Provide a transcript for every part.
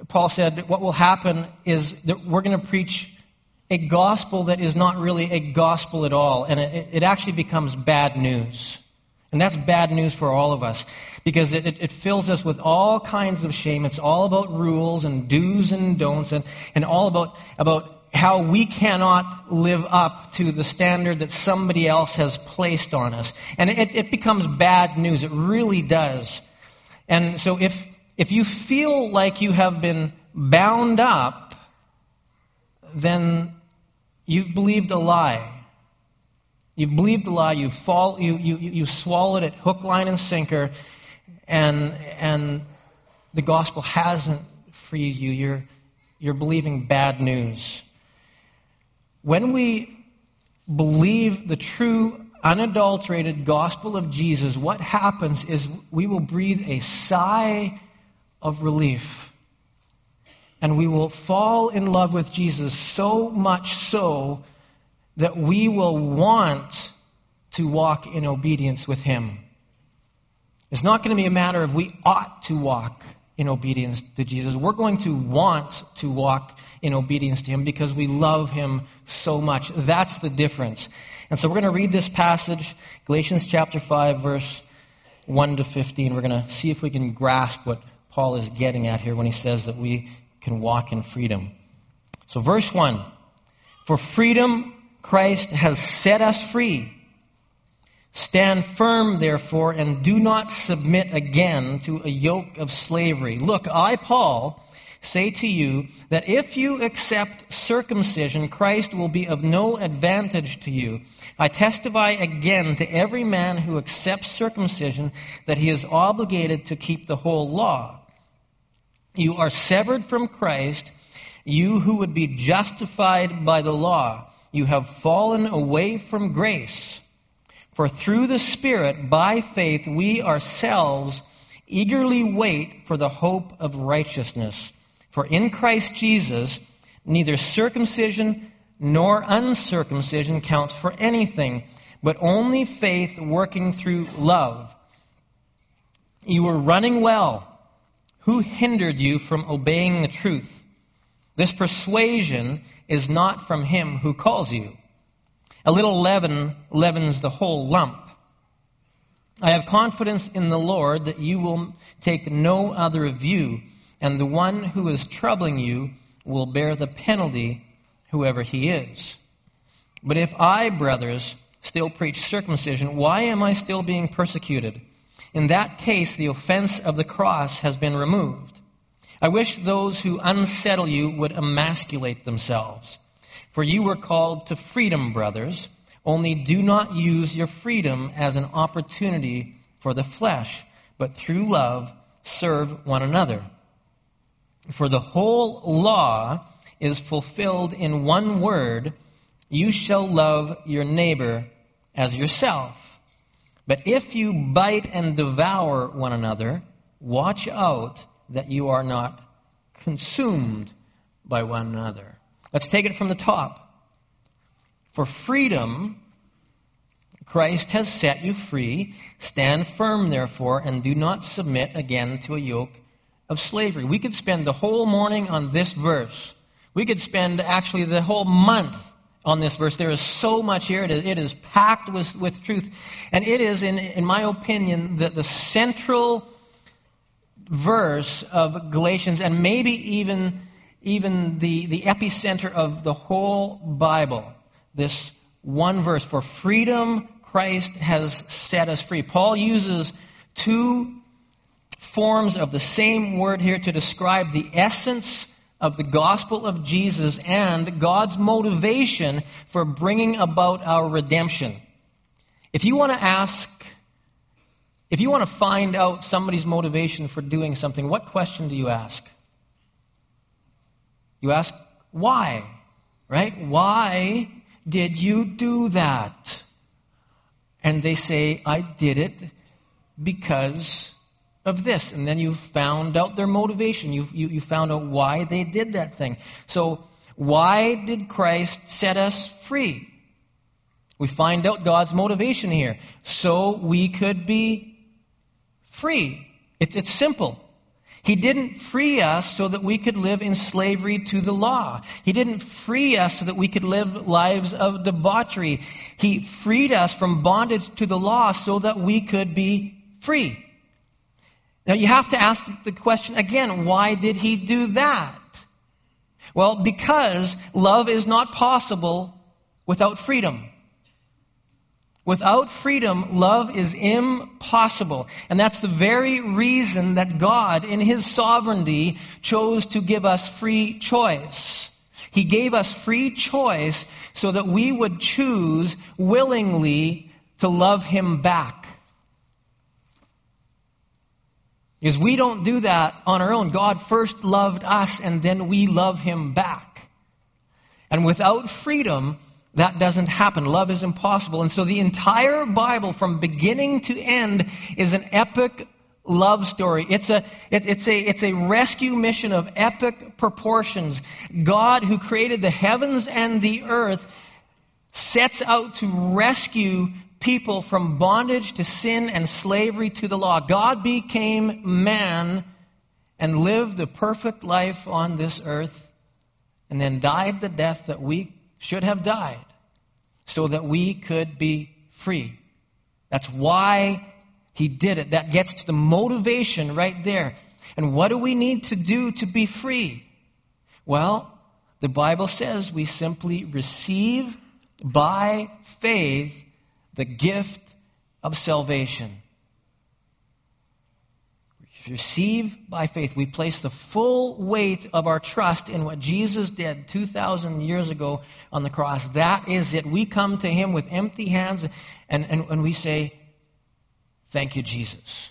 Paul said, what will happen is that we're going to preach a gospel that is not really a gospel at all. And it actually becomes bad news. And that's bad news for all of us. Because it fills us with all kinds of shame. It's all about rules and do's and don'ts. And all about how we cannot live up to the standard that somebody else has placed on us. And it becomes bad news. It really does. And so if you feel like you have been bound up, then you've believed a lie. You've believed a lie. You swallowed it hook, line, and sinker, and the gospel hasn't freed you. You're believing bad news. When we believe the true, unadulterated gospel of Jesus, what happens is we will breathe a sigh of relief. And we will fall in love with Jesus so much so that we will want to walk in obedience with Him. It's not going to be a matter of we ought to walk in obedience to Jesus. We're going to want to walk in obedience to Him because we love Him so much. That's the difference. And so we're going to read this passage, Galatians chapter 5, verse 1 to 15. We're going to see if we can grasp what Paul is getting at here when he says that we can walk in freedom. So verse 1, for freedom Christ has set us free. Stand firm, therefore, and do not submit again to a yoke of slavery. Look, I, Paul, say to you that if you accept circumcision, Christ will be of no advantage to you. I testify again to every man who accepts circumcision that he is obligated to keep the whole law. You are severed from Christ, you who would be justified by the law. You have fallen away from grace. For through the Spirit, by faith, we ourselves eagerly wait for the hope of righteousness. For in Christ Jesus, neither circumcision nor uncircumcision counts for anything, but only faith working through love. You were running well. Who hindered you from obeying the truth? This persuasion is not from Him who calls you. A little leaven leavens the whole lump. I have confidence in the Lord that you will take no other view, and the one who is troubling you will bear the penalty, whoever he is. But if I, brothers, still preach circumcision, why am I still being persecuted? In that case, the offense of the cross has been removed. I wish those who unsettle you would emasculate themselves. For you were called to freedom, brothers, only do not use your freedom as an opportunity for the flesh, but through love serve one another. For the whole law is fulfilled in one word, you shall love your neighbor as yourself. But if you bite and devour one another, watch out that you are not consumed by one another. Let's take it from the top. For freedom, Christ has set you free. Stand firm, therefore, and do not submit again to a yoke of slavery. We could spend the whole morning on this verse. We could spend actually the whole month on this verse. There is so much here. It is packed with truth. And it is, in my opinion, the central verse of Galatians, and maybe even the epicenter of the whole Bible. This one verse, for freedom Christ has set us free. Paul uses two forms of the same word here to describe the essence of the gospel of Jesus and God's motivation for bringing about our redemption. If you want to find out somebody's motivation for doing something, what question do you ask? You ask, why? Right? Why did you do that? And they say, I did it because of this. And then you found out their motivation. You found out why they did that thing. So why did Christ set us free? We find out God's motivation here. So we could be free. It's simple. He didn't free us so that we could live in slavery to the law. He didn't free us so that we could live lives of debauchery. He freed us from bondage to the law so that we could be free. Now you have to ask the question again, why did he do that? Well, because love is not possible without freedom. Without freedom, love is impossible. And that's the very reason that God, in His sovereignty, chose to give us free choice. He gave us free choice so that we would choose willingly to love Him back. Because we don't do that on our own. God first loved us and then we love Him back. And without freedom, that doesn't happen. Love is impossible. And so the entire Bible from beginning to end is an epic love story. It's a rescue mission of epic proportions. God, who created the heavens and the earth, sets out to rescue people from bondage to sin and slavery to the law. God became man and lived a perfect life on this earth and then died the death that we should have died so that we could be free. That's why He did it. That gets to the motivation right there. And what do we need to do to be free? Well, the Bible says we simply receive by faith the gift of salvation. Receive by faith. We place the full weight of our trust in what Jesus did 2,000 years ago on the cross. That is it. We come to Him with empty hands and we say, thank you, Jesus.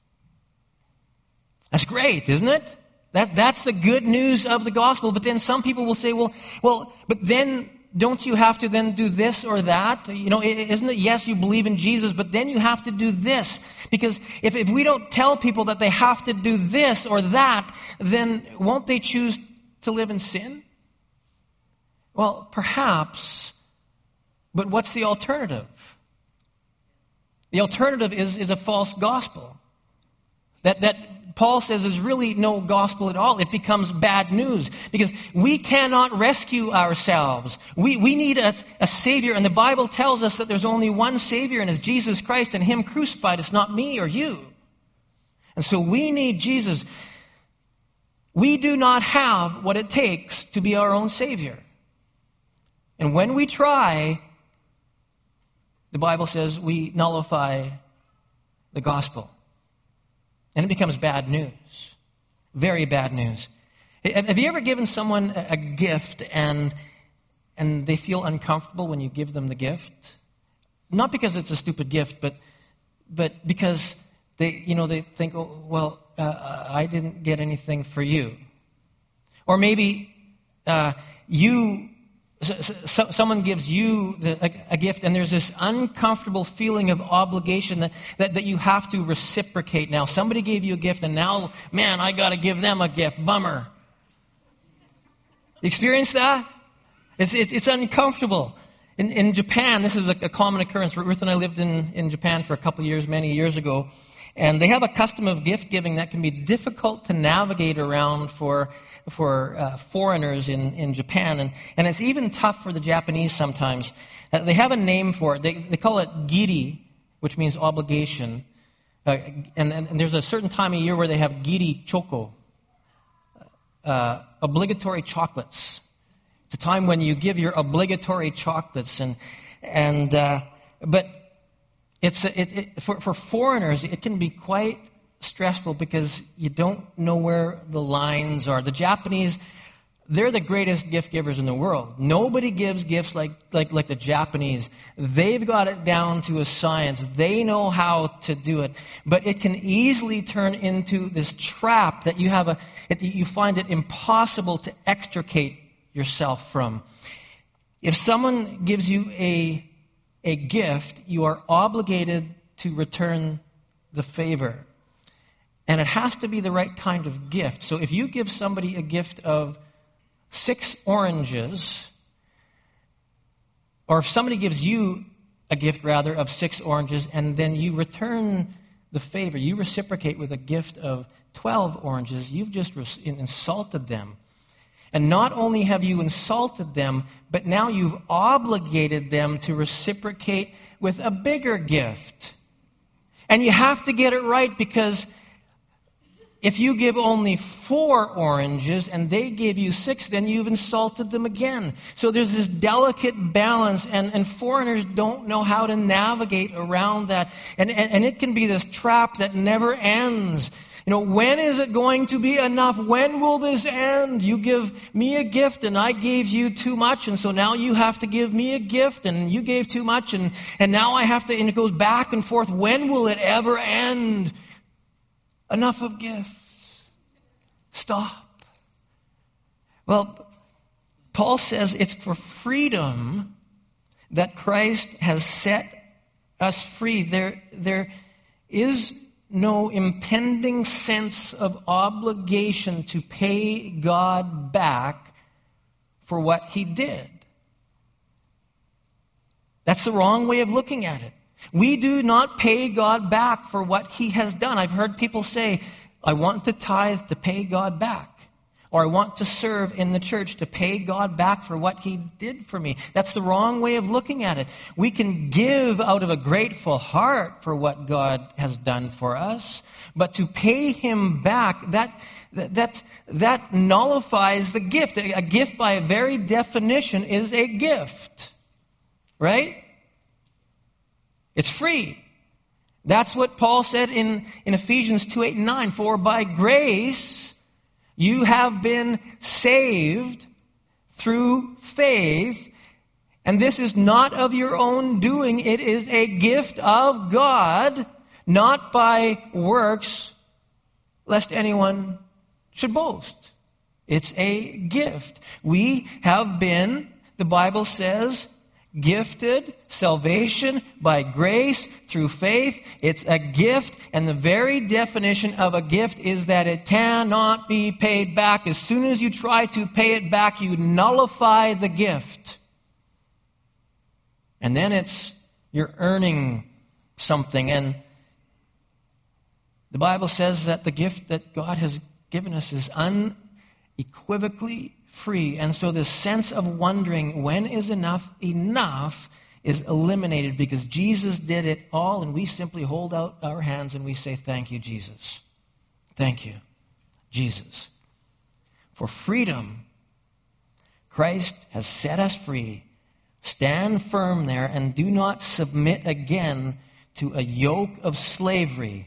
That's great, isn't it? That's the good news of the gospel. But then some people will say, well, but then don't you have to then do this or that? You know, isn't it, yes, you believe in Jesus, but then you have to do this. Because if we don't tell people that they have to do this or that, then won't they choose to live in sin? Well, perhaps, but what's the alternative? The alternative is a false gospel. That Paul says is really no gospel at all. It becomes bad news because we cannot rescue ourselves. We need a Savior, and the Bible tells us that there's only one Savior, and it's Jesus Christ and Him crucified. It's not me or you. And so we need Jesus. We do not have what it takes to be our own Savior. And when we try, the Bible says we nullify the gospel. And it becomes bad news. Very bad news. Have you ever given someone a gift and they feel uncomfortable when you give them the gift? Not because it's a stupid gift, but because they think, oh, well, I didn't get anything for you. Or maybe someone gives you a gift and there's this uncomfortable feeling of obligation that you have to reciprocate. Now, somebody gave you a gift and now, man, I got to give them a gift. Bummer. You experience that? It's uncomfortable. In Japan, this is a common occurrence. Ruth and I lived in Japan for a couple years, many years ago. And they have a custom of gift giving that can be difficult to navigate around for foreigners in Japan. And it's even tough for the Japanese sometimes. They have a name for it. They call it giri, which means obligation. And there's a certain time of year where they have giri choco, obligatory chocolates. It's a time when you give your obligatory chocolates. But for foreigners, it can be quite stressful because you don't know where the lines are. The Japanese, they're the greatest gift givers in the world. Nobody gives gifts like the Japanese. They've got it down to a science. They know how to do it. But it can easily turn into this trap that you find it impossible to extricate yourself from. If someone gives you a gift, you are obligated to return the favor. And it has to be the right kind of gift. So if you give somebody a gift of 6 oranges, or if somebody gives you a gift, rather, of 6 oranges, and then you return the favor. You reciprocate with a gift of 12 oranges. You've just insulted them. And not only have you insulted them, but now you've obligated them to reciprocate with a bigger gift. And you have to get it right, because if you give only 4 oranges and they give you 6, then you've insulted them again. So there's this delicate balance, and foreigners don't know how to navigate around that. And it can be this trap that never ends. When is it going to be enough? When will this end? You give me a gift and I gave you too much, and so now you have to give me a gift and you gave too much, and now I have to, and it goes back and forth. When will it ever end? Enough of gifts. Stop. Well, Paul says it's for freedom that Christ has set us free. There is no impending sense of obligation to pay God back for what He did. That's the wrong way of looking at it. We do not pay God back for what He has done. I've heard people say, I want to tithe to pay God back. Or I want to serve in the church to pay God back for what He did for me. That's the wrong way of looking at it. We can give out of a grateful heart for what God has done for us, but to pay Him back, that nullifies the gift. A gift, by a very definition, is a gift. Right? It's free. That's what Paul said in Ephesians 2:8 and 9. For by grace you have been saved through faith, and this is not of your own doing. It is a gift of God, not by works, lest anyone should boast. It's a gift. We have been, the Bible says, gifted salvation by grace through faith. It's a gift, and the very definition of a gift is that it cannot be paid back. As soon as you try to pay it back, you nullify the gift. And then you're earning something. And the Bible says that the gift that God has given us is unequivocally free. And so this sense of wondering when is enough is eliminated, because Jesus did it all, and we simply hold out our hands and we say, thank you, Jesus. Thank you, Jesus. For freedom, Christ has set us free. Stand firm there and do not submit again to a yoke of slavery.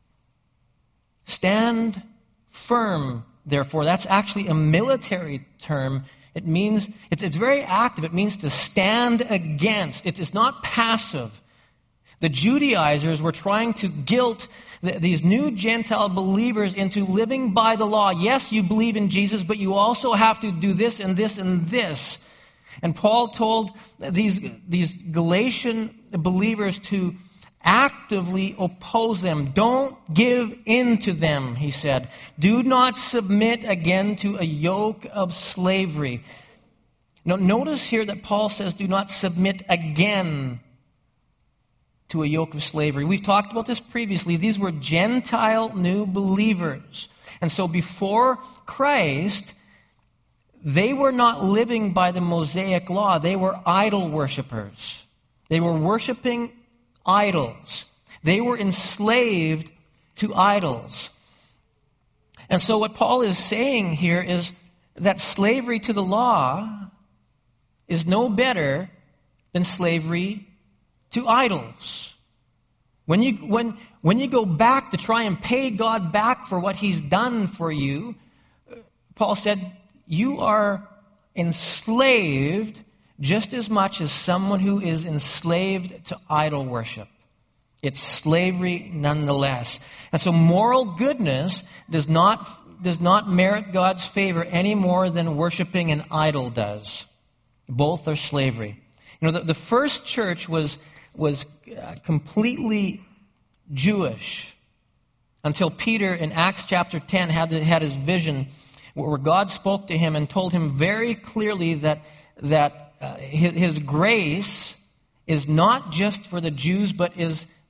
Stand firm, therefore. That's actually a military term. It means, it's very active. It means to stand against. It is not passive. The Judaizers were trying to guilt these new Gentile believers into living by the law. Yes, you believe in Jesus, but you also have to do this and this and this. And Paul told these Galatian believers to actively oppose them. Don't give in to them, he said. Do not submit again to a yoke of slavery. Now, notice here that Paul says do not submit again to a yoke of slavery. We've talked about this previously. These were Gentile new believers. And so before Christ, they were not living by the Mosaic law. They were idol worshipers. They were worshiping idols. They were enslaved to idols. And so what Paul is saying here is that slavery to the law is no better than slavery to idols. When you go back to try and pay God back for what He's done for you, Paul said, you are enslaved just as much as someone who is enslaved to idol worship. It's slavery nonetheless. And so moral goodness does not merit God's favor any more than worshiping an idol does. Both are slavery. The first church was completely Jewish until Peter in Acts chapter 10 had his vision where God spoke to him and told him very clearly that His grace is not just for the Jews, but is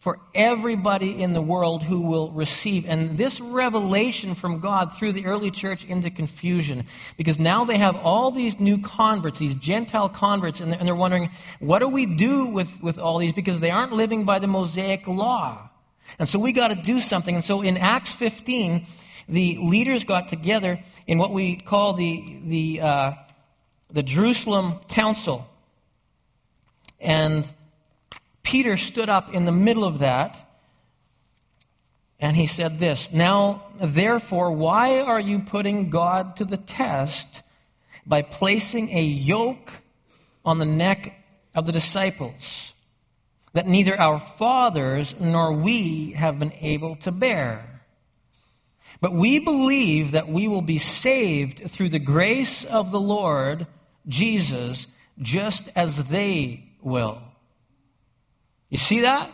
for everybody in the world who will receive. And this revelation from God threw the early church into confusion, because now they have all these new converts, these Gentile converts, and they're wondering, what do we do with all these? Because they aren't living by the Mosaic law. And so we got to do something. And so in Acts 15, the leaders got together in what we call the Jerusalem Council. And Peter stood up in the middle of that, and he said this, "Now, therefore, why are you putting God to the test by placing a yoke on the neck of the disciples that neither our fathers nor we have been able to bear? But we believe that we will be saved through the grace of the Lord Jesus, just as they will." You see that?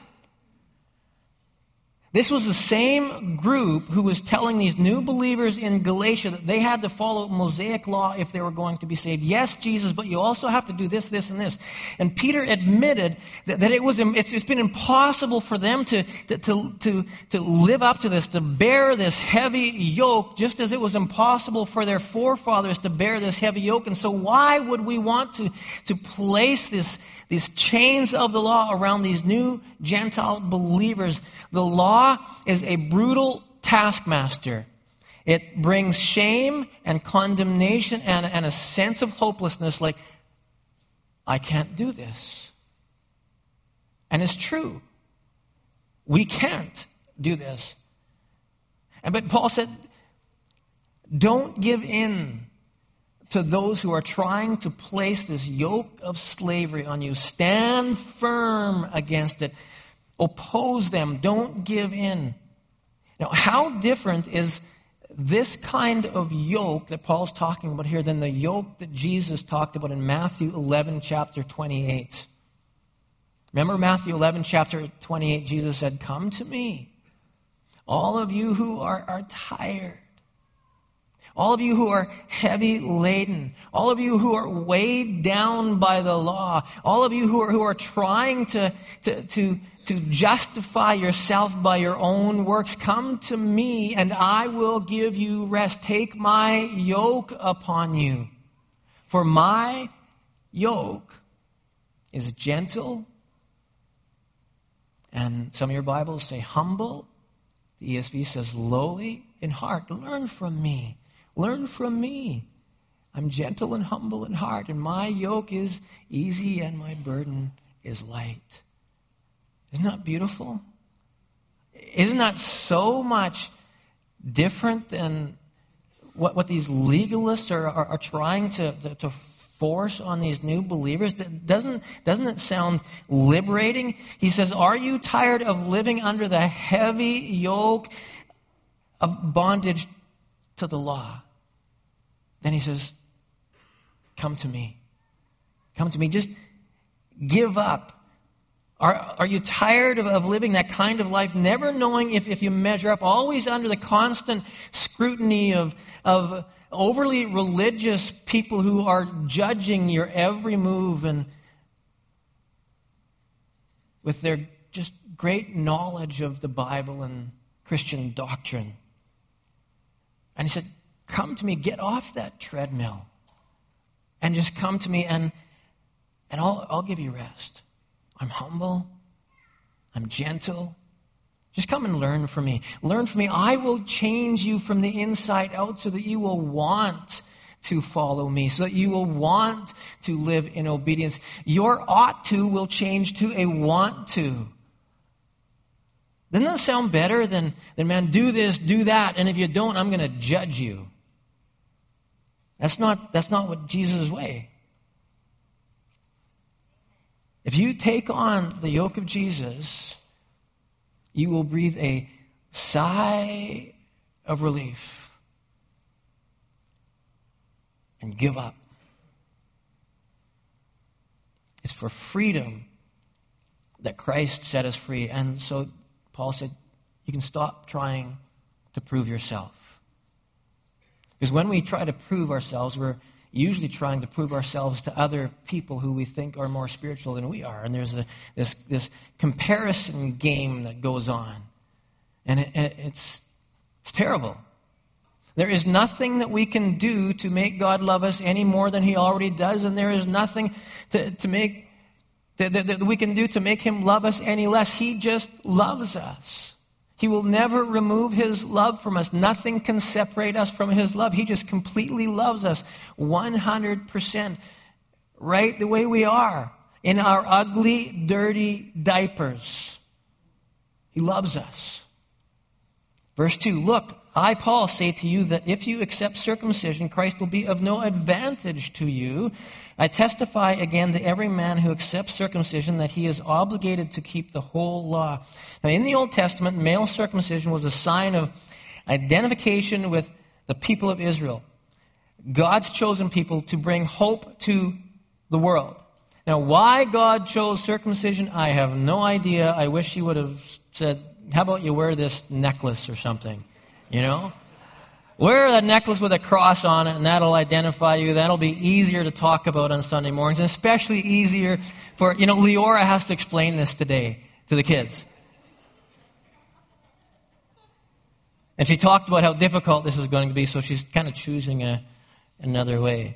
This was the same group who was telling these new believers in Galatia that they had to follow Mosaic law if they were going to be saved. Yes, Jesus, but you also have to do this, this, and this. And Peter admitted that it's been impossible for them to live up to this, to bear this heavy yoke, just as it was impossible for their forefathers to bear this heavy yoke. And so why would we want to place these chains of the law around these new Gentile believers? The law is a brutal taskmaster. It brings shame and condemnation and a sense of hopelessness, like, I can't do this. And it's true. We can't do this. But Paul said, don't give in to those who are trying to place this yoke of slavery on you. Stand firm against it. Oppose them. Don't give in. Now, how different is this kind of yoke that Paul's talking about here than the yoke that Jesus talked about in Matthew 11, chapter 28? Remember Matthew 11, chapter 28, Jesus said, "Come to me, all of you who are tired. All of you who are heavy laden, all of you who are weighed down by the law, all of you who are trying to justify yourself by your own works, come to me and I will give you rest. Take my yoke upon you. For my yoke is gentle," and some of your Bibles say humble. The ESV says lowly in heart. Learn from me. Learn from me. I'm gentle and humble in heart, and my yoke is easy and my burden is light. Isn't that beautiful? Isn't that so much different than what these legalists are trying to force on these new believers? Doesn't it sound liberating? He says, are you tired of living under the heavy yoke of bondage to the law? Then he says, come to me. Come to me. Just give up. Are you tired of living that kind of life, never knowing if you measure up, always under the constant scrutiny of overly religious people who are judging your every move and with their just great knowledge of the Bible and Christian doctrine? And he said, come to me, get off that treadmill, and just come to me, and I'll give you rest. I'm humble. I'm gentle. Just come and learn from me. Learn from me. I will change you from the inside out so that you will want to follow me, so that you will want to live in obedience. Your ought to will change to a want to. Doesn't that sound better than man, do this, do that, and if you don't, I'm going to judge you? That's not what Jesus' way. If you take on the yoke of Jesus, you will breathe a sigh of relief and give up. It's for freedom that Christ set us free. And so Paul said, you can stop trying to prove yourself. Because when we try to prove ourselves, we're usually trying to prove ourselves to other people who we think are more spiritual than we are. And there's this comparison game that goes on. And it's terrible. There is nothing that we can do to make God love us any more than He already does, and there is nothing that we can do to make Him love us any less. He just loves us. He will never remove His love from us. Nothing can separate us from His love. He just completely loves us 100%, right the way we are, in our ugly, dirty diapers. He loves us. Verse 2, look, I, Paul, say to you that if you accept circumcision, Christ will be of no advantage to you. I testify again to every man who accepts circumcision that he is obligated to keep the whole law. Now, in the Old Testament, male circumcision was a sign of identification with the people of Israel, God's chosen people to bring hope to the world. Now, why God chose circumcision, I have no idea. I wish He would have said, how about you wear this necklace or something, you know? Wear a necklace with a cross on it, and that'll identify you. That'll be easier to talk about on Sunday mornings, and especially easier for, Leora has to explain this today to the kids. And she talked about how difficult this is going to be, so she's kind of choosing another way.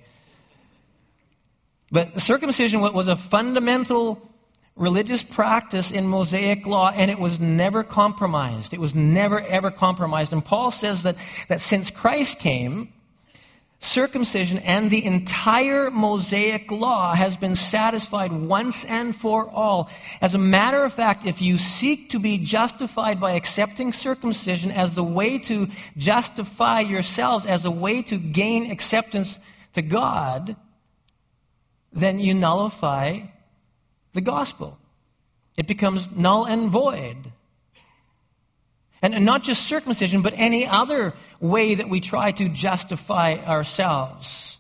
But circumcision was a fundamental religious practice in Mosaic law, and it was never compromised. It was never, ever compromised. And Paul says that since Christ came, circumcision and the entire Mosaic law has been satisfied once and for all. As a matter of fact, if you seek to be justified by accepting circumcision as the way to justify yourselves, as a way to gain acceptance to God, then you nullify the gospel. It becomes null and void. And not just circumcision, but any other way that we try to justify ourselves.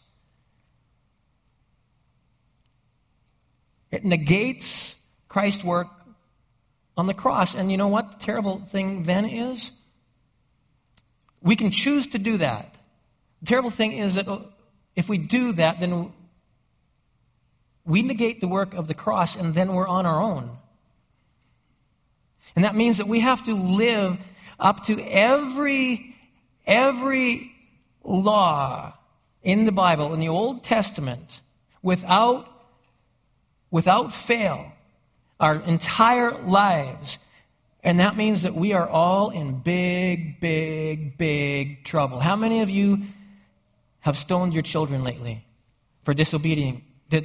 It negates Christ's work on the cross. And you know what the terrible thing then is? We can choose to do that. The terrible thing is that if we do that, then we negate the work of the cross, and then we're on our own. And that means that we have to live up to every law in the Bible, in the Old Testament, without fail, our entire lives. And that means that we are all in big, big, big trouble. How many of you have stoned your children lately for disobeying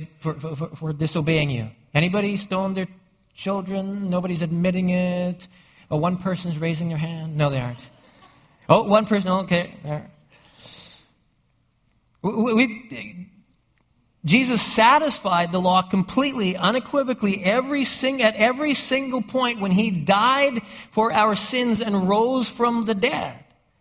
you? Anybody stoned their children? Nobody's admitting it. Oh, one person's raising their hand. No, they aren't. Oh, one person. Okay. Jesus satisfied the law completely, unequivocally, at every single point when He died for our sins and rose from the dead.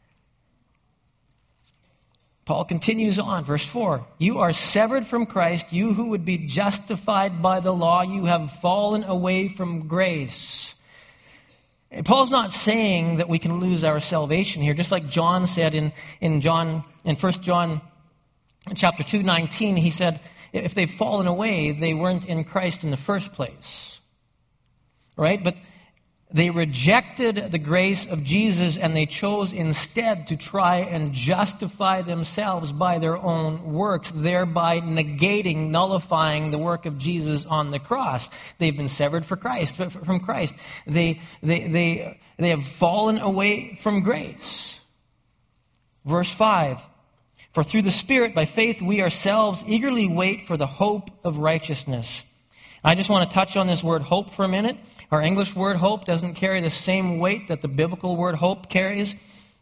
Paul continues on, verse 4. You are severed from Christ, you who would be justified by the law. You have fallen away from grace. And Paul's not saying that we can lose our salvation here, just like John said in 1 John chapter 2:19. He said, if they've fallen away, they weren't in Christ in the first place. Right? But they rejected the grace of Jesus, and they chose instead to try and justify themselves by their own works, thereby nullifying the work of Jesus on the cross. They've been severed from Christ. They have fallen away from grace. Verse 5. For through the Spirit, by faith, we ourselves eagerly wait for the hope of righteousness. I just want to touch on this word hope for a minute. Our English word hope doesn't carry the same weight that the biblical word hope carries.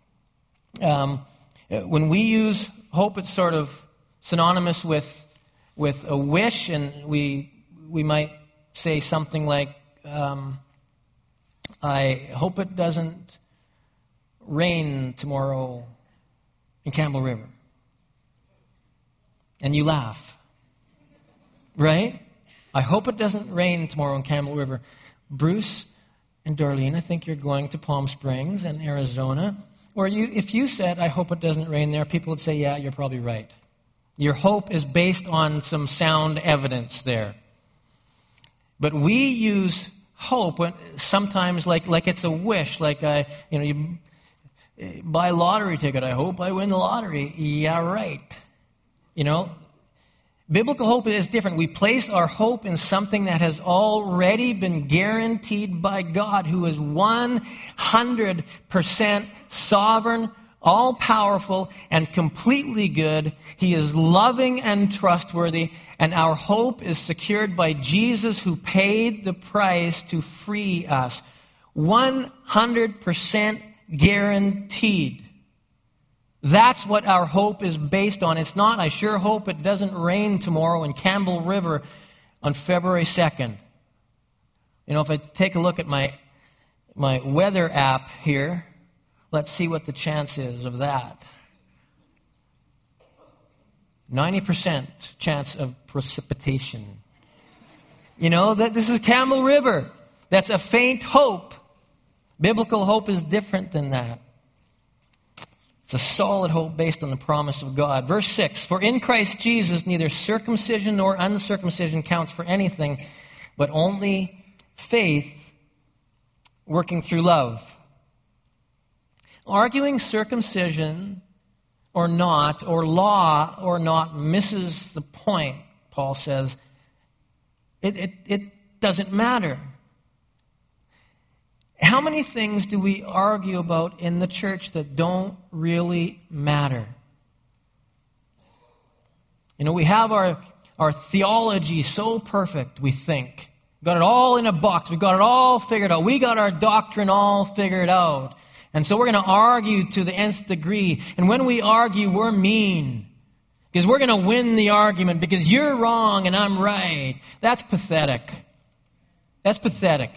When we use hope, it's sort of synonymous with a wish, and we might say something like, I hope it doesn't rain tomorrow in Campbell River. And you laugh. Right? I hope it doesn't rain tomorrow in Campbell River. Bruce and Darlene, I think you're going to Palm Springs and Arizona. Or if you said, I hope it doesn't rain there, people would say, yeah, you're probably right. Your hope is based on some sound evidence there. But we use hope sometimes like it's a wish, like you buy a lottery ticket. I hope I win the lottery. Yeah, right. Biblical hope is different. We place our hope in something that has already been guaranteed by God, who is 100% sovereign, all-powerful, and completely good. He is loving and trustworthy, and our hope is secured by Jesus, who paid the price to free us. 100% guaranteed. That's what our hope is based on. It's not, I sure hope it doesn't rain tomorrow in Campbell River on February 2nd. If I take a look at my weather app here, let's see what the chance is of that. 90% chance of precipitation. That this is Campbell River. That's a faint hope. Biblical hope is different than that. It's a solid hope based on the promise of God. Verse 6, for in Christ Jesus neither circumcision nor uncircumcision counts for anything, but only faith working through love. Arguing circumcision or not, or law or not, misses the point, Paul says. It doesn't matter. How many things do we argue about in the church that don't really matter? We have our theology so perfect, we think. We've got it all in a box. We've got it all figured out. We got our doctrine all figured out. And so we're going to argue to the nth degree. And when we argue, we're mean. Because we're going to win the argument because you're wrong and I'm right. That's pathetic. That's pathetic.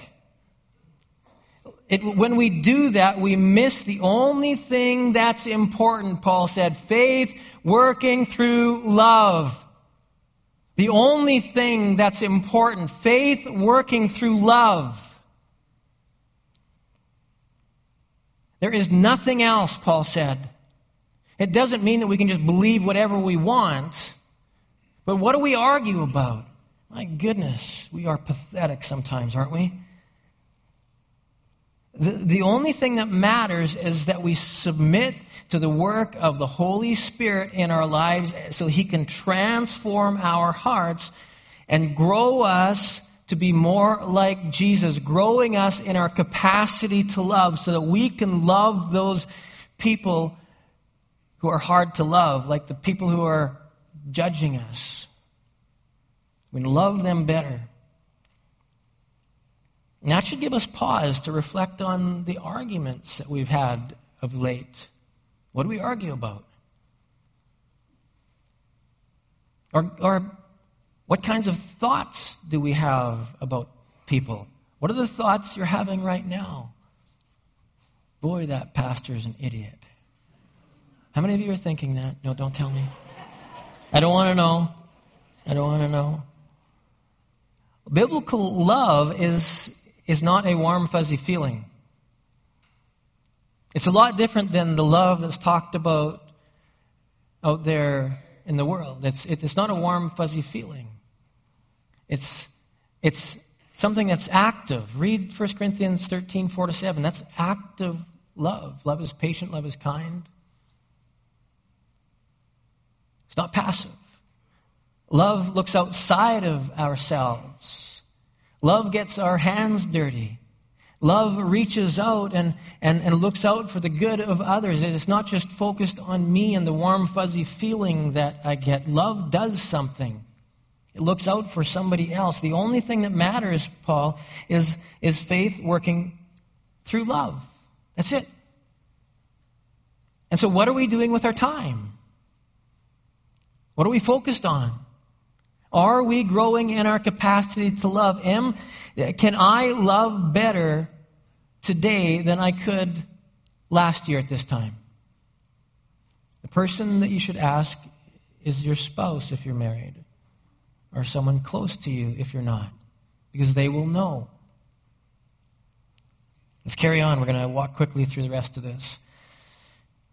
When we do that, we miss the only thing that's important, Paul said. Faith working through love. The only thing that's important. Faith working through love. There is nothing else, Paul said. It doesn't mean that we can just believe whatever we want. But what do we argue about? My goodness, we are pathetic sometimes, aren't we? The only thing that matters is that we submit to the work of the Holy Spirit in our lives so He can transform our hearts and grow us to be more like Jesus, growing us in our capacity to love so that we can love those people who are hard to love, like the people who are judging us. We love them better. And that should give us pause to reflect on the arguments that we've had of late. What do we argue about? Or what kinds of thoughts do we have about people? What are the thoughts you're having right now? Boy, that pastor's an idiot. How many of you are thinking that? No, don't tell me. I don't want to know. I don't want to know. Biblical love is not a warm, fuzzy feeling. It's a lot different than the love that's talked about out there in the world. It's not a warm, fuzzy feeling. It's something that's active. Read 1 Corinthians 13, 4-7. That's active love. Love is patient. Love is kind. It's not passive. Love looks outside of ourselves. Love gets our hands dirty. Love reaches out and looks out for the good of others. It's not just focused on me and the warm, fuzzy feeling that I get. Love does something. It looks out for somebody else. The only thing that matters, Paul, is faith working through love. That's it. And so what are we doing with our time? What are we focused on? Are we growing in our capacity to love? Can I love better today than I could last year at this time? The person that you should ask is your spouse if you're married, or someone close to you if you're not, because they will know. Let's carry on. We're going to walk quickly through the rest of this.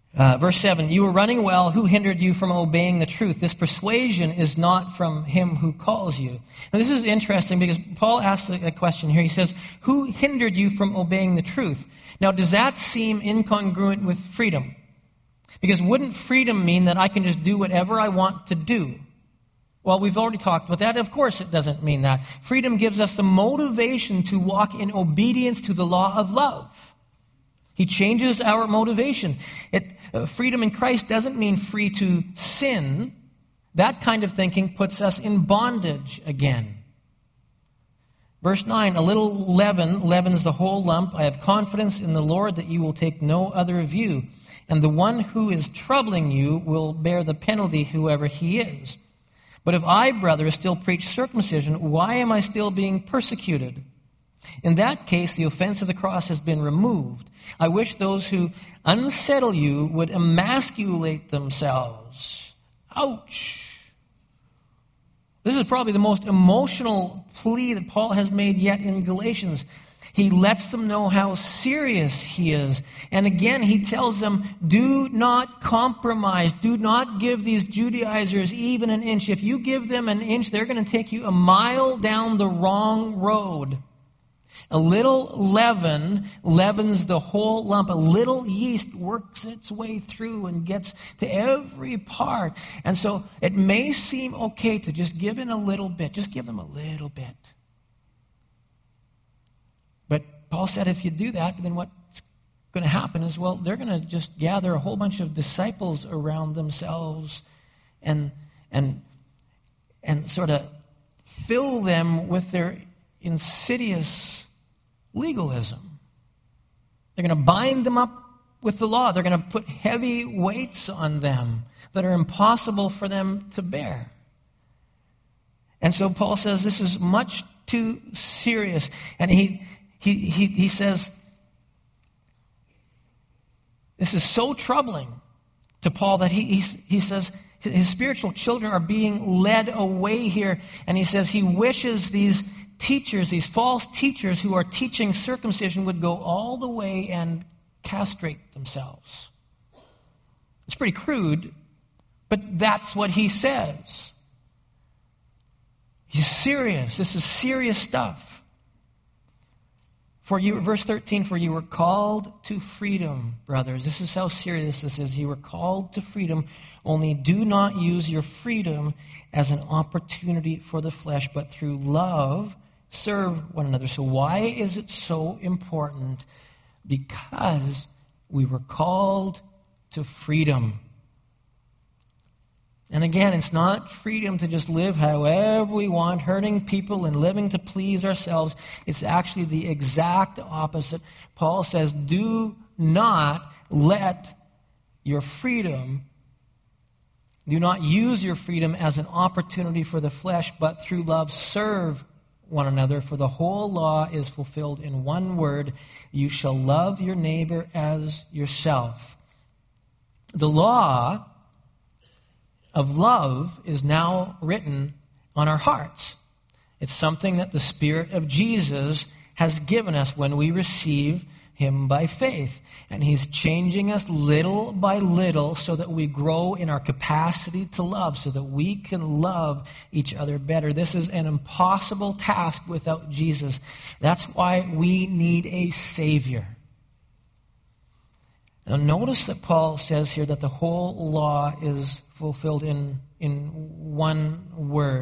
Verse 7, you were running well. Who hindered you from obeying the truth? This persuasion is not from him who calls you. Now, this is interesting because Paul asks a question here. He says, who hindered you from obeying the truth? Now, does that seem incongruent with freedom? Because wouldn't freedom mean that I can just do whatever I want to do? Well, we've already talked about that. Of course it doesn't mean that. Freedom gives us the motivation to walk in obedience to the law of love. He changes our motivation. Freedom in Christ doesn't mean free to sin. That kind of thinking puts us in bondage again. Verse 9, a little leaven leavens the whole lump. I have confidence in the Lord that you will take no other view. And the one who is troubling you will bear the penalty, whoever he is. But if I, brothers, still preach circumcision, why am I still being persecuted? In that case, the offense of the cross has been removed. I wish those who unsettle you would emasculate themselves. Ouch! This is probably the most emotional plea that Paul has made yet in Galatians. He lets them know how serious he is. And again, he tells them, do not compromise. Do not give these Judaizers even an inch. If you give them an inch, they're going to take you a mile down the wrong road. A little leaven leavens the whole lump. A little yeast works its way through and gets to every part. And so it may seem okay to just give in a little bit. Just give them a little bit. But Paul said if you do that, then what's going to happen is, well, they're going to just gather a whole bunch of disciples around themselves and sort of fill them with their insidious legalism. They're going to bind them up with the law. They're going to put heavy weights on them that are impossible for them to bear. And so Paul says this is much too serious. And he says this is so troubling to Paul that he says his spiritual children are being led away here. And he says he wishes these teachers, these false teachers who are teaching circumcision would go all the way and castrate themselves. It's pretty crude, but that's what he says. He's serious. This is serious stuff. For you, verse 13, for you were called to freedom, brothers. This is how serious this is. You were called to freedom. Only do not use your freedom as an opportunity for the flesh, but through love serve one another. So why is it so important? Because we were called to freedom. And again, it's not freedom to just live however we want, hurting people and living to please ourselves. It's actually the exact opposite. Paul says, do not let your freedom, do not use your freedom as an opportunity for the flesh, but through love serve one another. For the whole law is fulfilled in one word, you shall love your neighbor as yourself. The law of love is now written on our hearts. It's something that the Spirit of Jesus has given us when we receive Him by faith. And He's changing us little by little so that we grow in our capacity to love, so that we can love each other better. This is an impossible task without Jesus. That's why we need a Savior. Now notice that Paul says here that the whole law is fulfilled in one word.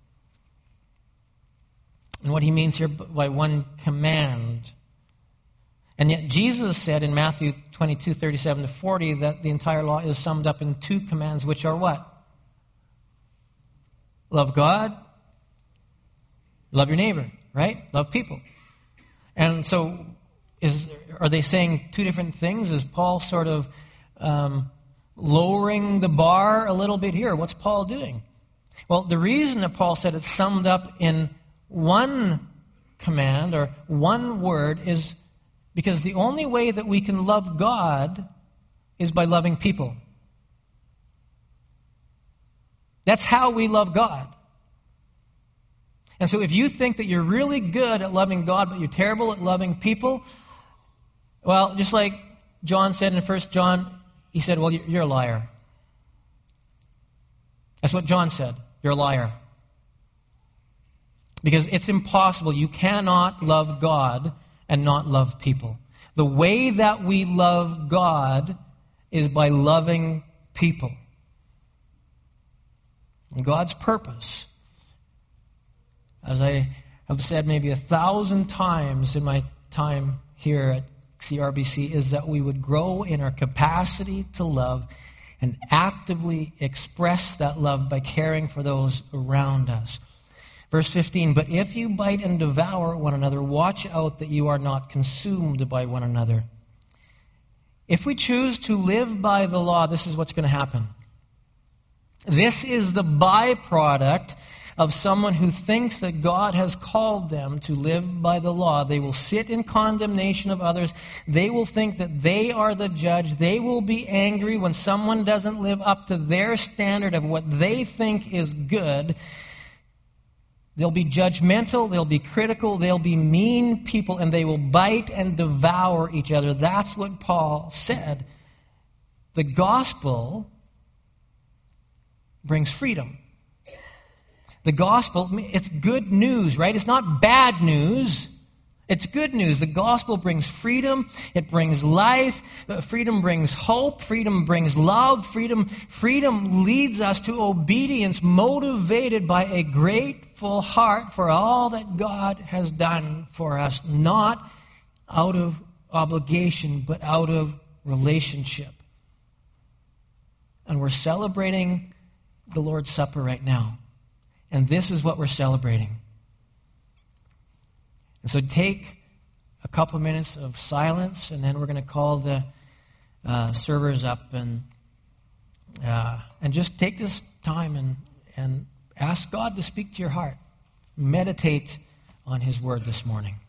And what he means here by one command. And yet Jesus said in Matthew 22:37-40 that the entire law is summed up in two commands, which are what? Love God, love your neighbor, right? Love people. And so are they saying two different things? Is Paul sort of lowering the bar a little bit here? What's Paul doing? Well, the reason that Paul said it's summed up in one command or one word is because the only way that we can love God is by loving people. That's how we love God. And so if you think that you're really good at loving God, but you're terrible at loving people, well, just like John said in 1 John, he said, well, you're a liar. That's what John said. You're a liar. Because it's impossible. You cannot love God and not love people. The way that we love God is by loving people. And God's purpose, as I have said maybe 1,000 times in my time here at CRBC, is that we would grow in our capacity to love and actively express that love by caring for those around us. Verse 15, but if you bite and devour one another, watch out that you are not consumed by one another. If we choose to live by the law, this is what's going to happen. This is the byproduct of someone who thinks that God has called them to live by the law. They will sit in condemnation of others. They will think that they are the judge. They will be angry when someone doesn't live up to their standard of what they think is good. They'll be judgmental, they'll be critical, they'll be mean people, and they will bite and devour each other. That's what Paul said. The gospel brings freedom. The gospel, it's good news, right? It's not bad news. It's good news. The gospel brings freedom. It brings life. Freedom brings hope. Freedom brings love. Freedom leads us to obedience, motivated by a grateful heart for all that God has done for us, not out of obligation, but out of relationship. And we're celebrating the Lord's Supper right now. And this is what we're celebrating. And so take a couple minutes of silence, and then we're going to call the servers up and just take this time and ask God to speak to your heart. Meditate on His Word this morning.